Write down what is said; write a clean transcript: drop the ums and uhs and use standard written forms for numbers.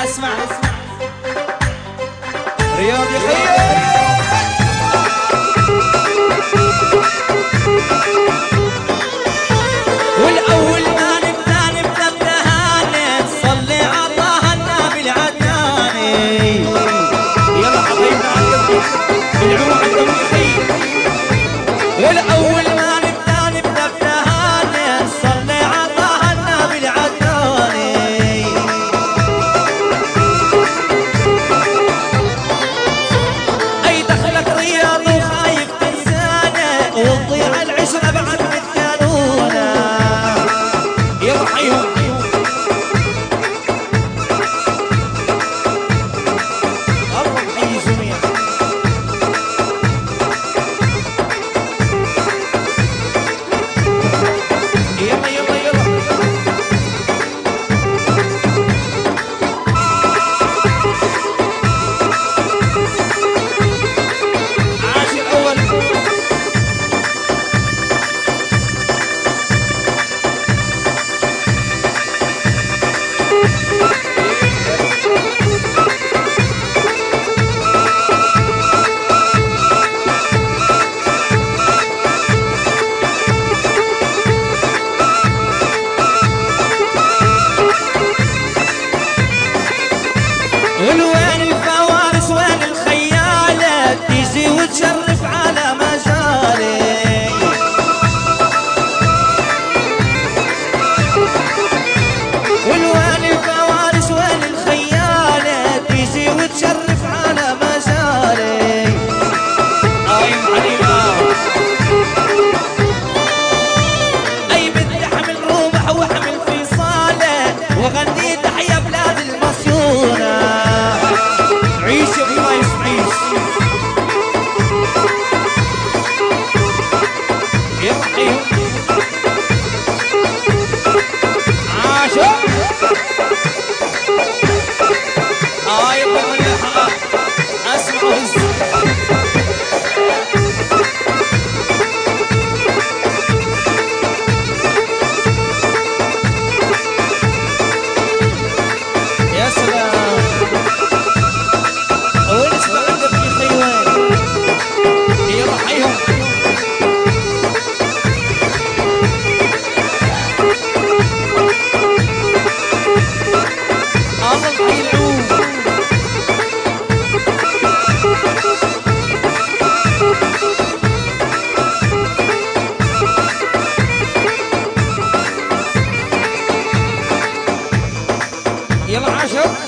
اسمع رياض يخيل والاول ما نبدا بتهاني صلي على طه النبي العدناني يلا حبايبنا العمر عندهم يخيل والاول ما نبدا بتهاني صلي على طه النبي العدناني اي دخلك رياض وخايف تنسانا وتضيع العشره بعد متكانونا يلا حيهم الله حي جميع يلا يلا يلا عاشر اول وين الفوارس وين الخيالة تيجي وتشرف على مجالي والوين الفوارس وين الخيالة تيجي وتشرف على مجالي اي حليمة اي بدي احمل رمح واحمل في صالة وغني تحيا بلاد المصيونة عيش يا فايز عيش يلا عاشو يلا ملحقة اسمعوا هز يا سلام ونسمع عندك يا خيوان يلا حيهم الله حي العود يلا عاشر